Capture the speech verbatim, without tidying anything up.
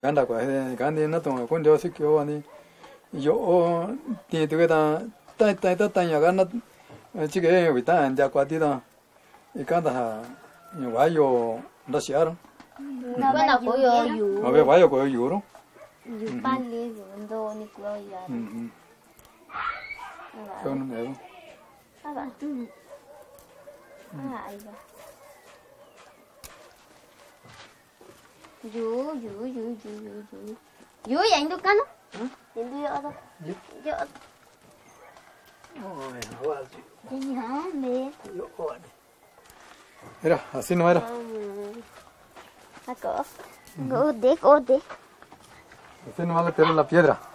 Ganda kwa gandi na to ko ndio sikyo ani yo ti tu da tai tai ta ta ya gana chige wi ta anja kwa ti da ikanda ha wa yo da siar na ba ko yo yu ma be wa yo ko yu ro yu pa le ndo ni ko ya mm ko no ne ba tu ah ai ba yu yu yu yu yu yu yang tu kan yang tu ya apa ya oh wa ji ya me yo era así no era acá go de go de así no vale tirar la piedra.